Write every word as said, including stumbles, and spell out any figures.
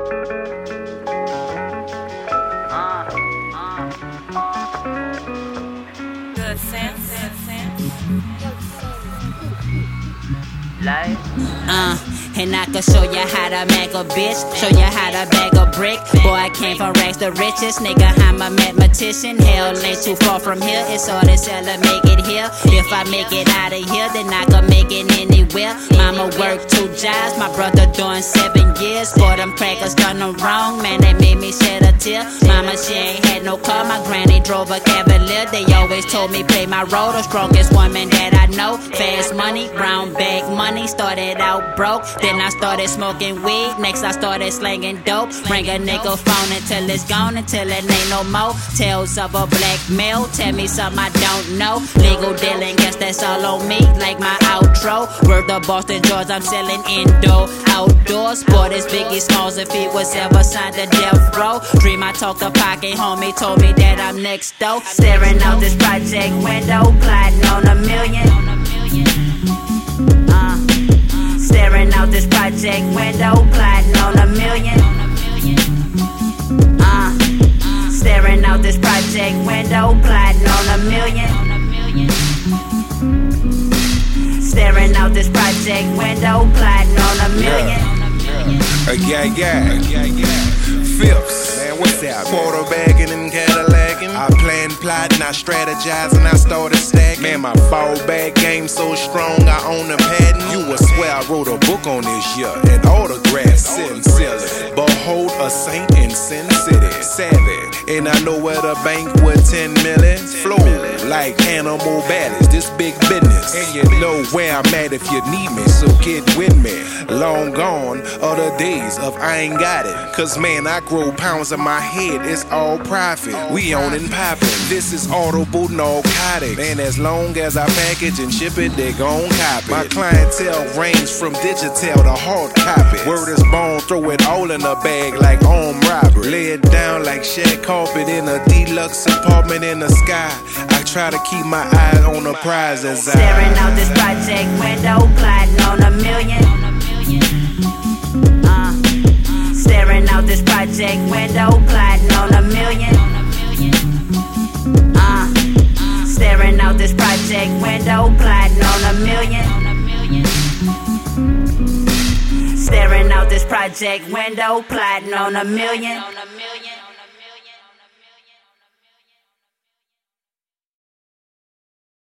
Good sense, good sense. Life. Uh, and I can show you how to make a bitch, show you how to bag a brick. Boy, I came from rags to riches, nigga, I'm a mathematician. Hell ain't too far from here, it's all to sell to make it here. If I make it out of here, then I can make it anywhere. Mama worked two jobs, my brother doing seven years. Boy, them crackers done them wrong, man, they made me shed a tear. Mama, she ain't had no car, my granny drove a Cavalier. They always told me play my role, the strongest woman that I know. Fast money, brown bag money, started out broke, then I started smoking weed. Next I started slanging dope. Ring a nigga phone until it's gone, until it ain't no more. Tales of a black male, tell me something I don't know. Legal dealing, guess that's all on me, like my outro. Word the Boston George, I'm selling indoor, outdoor. Sport is Biggie Smalls if he was ever signed to death row. Dream I talked to Pocket, homie told me that I'm next though. Staring out this project window, plotting on a million. Uh, staring out this project window, plotting on a million. Uh, staring out this project window, plotting on a million. Staring out this project window, plotting on a million. Uh, yeah, yeah, yeah, yeah. Fifths, man, what's that? Quarterbagging and Cadillacing. I plan, plotting, I strategize, and I started stacking. Man, my fallback game so strong, I own a patent. You would swear I wrote a book on this year, an autograph, sincerely. Behold a saint in Sin City, savage, and I know where the bank with ten million flow like animal ballads. This big business, and you know where I'm at if you need me. So get with me. Long gone are the days of I ain't got it. Cause man, I grow pounds in my head, it's all profit. We on and poppin', this is audible narcotics. And as long as I package and ship it, they gon' copy. My clientele range from digital to hard copy. Word is born, throw it all in a bag like armed robbery. Lay it down like shag carpet in a deluxe apartment in the sky. I try to keep my eye on the prize as I staring out this project window, plotting on a million. Uh, staring out this project window, plotting on a million. Uh, staring out this project window, plotting on a million. Staring out this project window, plotting on a million.